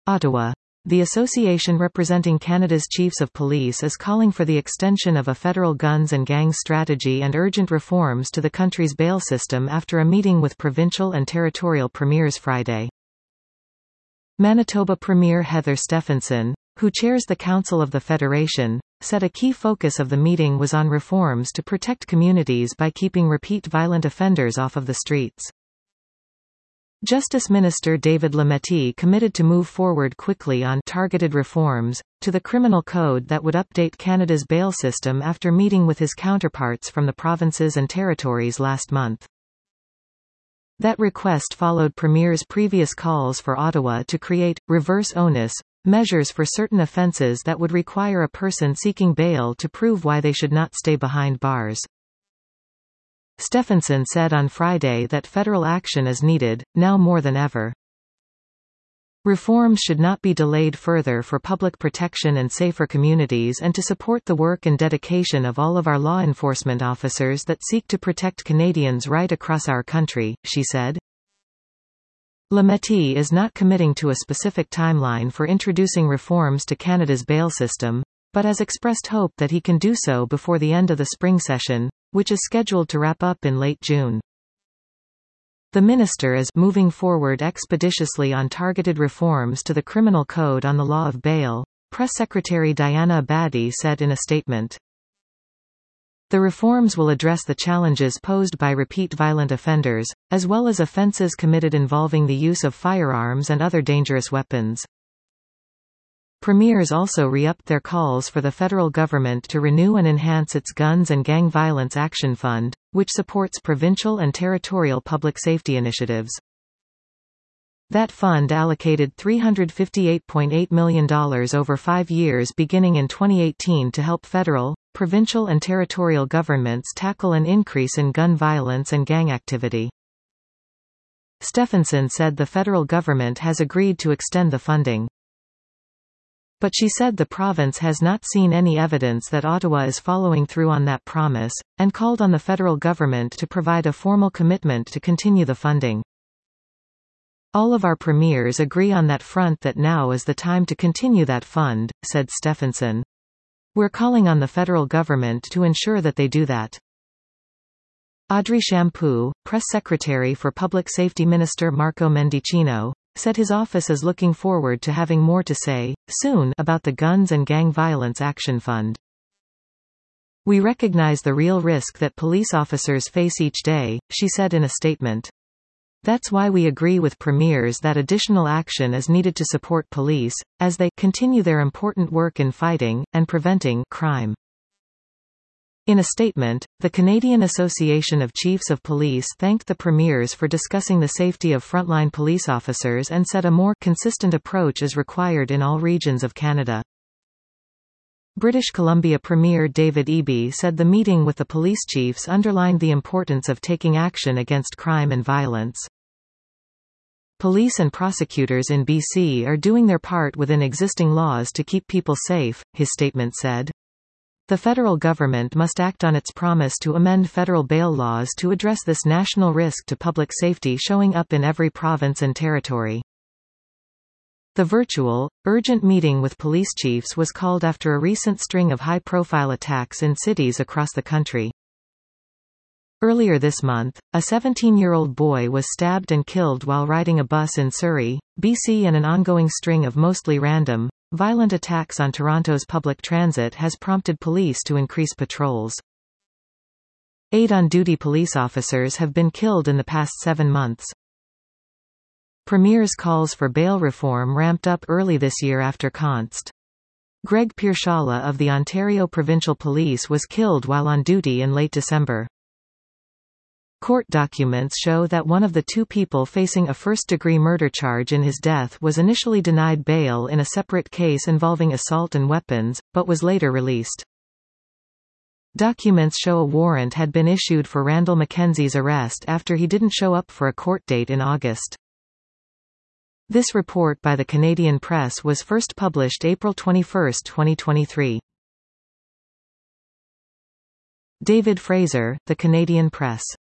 Ottawa. The association representing Canada's chiefs of police is calling for the extension of a federal guns and gangs strategy and urgent reforms to the country's bail system after a meeting with provincial and territorial premiers Friday. Manitoba Premier Heather Stefanson, who chairs the Council of the Federation, said a key focus of the meeting was on reforms to protect communities by keeping repeat violent offenders off of the streets. Justice Minister David Lametti committed to move forward quickly on targeted reforms to the criminal code that would update Canada's bail system after meeting with his counterparts from the provinces and territories last month. That request followed Premier's previous calls for Ottawa to create reverse onus measures for certain offences that would require a person seeking bail to prove why they should not stay behind bars. Stefanson said on Friday that federal action is needed, now more than ever. Reforms should not be delayed further for public protection and safer communities and to support the work and dedication of all of our law enforcement officers that seek to protect Canadians right across our country, she said. Lametti is not committing to a specific timeline for introducing reforms to Canada's bail system, but has expressed hope that he can do so before the end of the spring session, which is scheduled to wrap up in late June. The minister is moving forward expeditiously on targeted reforms to the criminal code on the law of bail, Press Secretary Diana Abadi said in a statement. The reforms will address the challenges posed by repeat violent offenders, as well as offences committed involving the use of firearms and other dangerous weapons. Premiers also re-upped their calls for the federal government to renew and enhance its Guns and Gang Violence Action Fund, which supports provincial and territorial public safety initiatives. That fund allocated $358.8 million over 5 years beginning in 2018 to help federal, provincial and territorial governments tackle an increase in gun violence and gang activity. Stefanson said the federal government has agreed to extend the funding. But she said the province has not seen any evidence that Ottawa is following through on that promise, and called on the federal government to provide a formal commitment to continue the funding. All of our premiers agree on that front that now is the time to continue that fund, said Stefanson. We're calling on the federal government to ensure that they do that. Audrey Champoux, press secretary for Public Safety Minister Marco Mendicino, said his office is looking forward to having more to say, soon, about the Guns and Gang Violence Action Fund. We recognize the real risk that police officers face each day, she said in a statement. That's why we agree with premiers that additional action is needed to support police, as they continue their important work in fighting and preventing crime. In a statement, the Canadian Association of Chiefs of Police thanked the premiers for discussing the safety of frontline police officers and said a more consistent approach is required in all regions of Canada. British Columbia Premier David Eby said the meeting with the police chiefs underlined the importance of taking action against crime and violence. Police and prosecutors in BC are doing their part within existing laws to keep people safe, his statement said. The federal government must act on its promise to amend federal bail laws to address this national risk to public safety showing up in every province and territory. The virtual, urgent meeting with police chiefs was called after a recent string of high-profile attacks in cities across the country. Earlier this month, a 17-year-old boy was stabbed and killed while riding a bus in Surrey, BC, and an ongoing string of mostly random, violent attacks on Toronto's public transit has prompted police to increase patrols. 8 on-duty police officers have been killed in the past 7 months. Premier's calls for bail reform ramped up early this year after Const. Greg Piershala of the Ontario Provincial Police was killed while on duty in late December. Court documents show that one of the 2 people facing a first-degree murder charge in his death was initially denied bail in a separate case involving assault and weapons, but was later released. Documents show a warrant had been issued for Randall Mackenzie's arrest after he didn't show up for a court date in August. This report by the Canadian Press was first published April 21, 2023. David Fraser, The Canadian Press.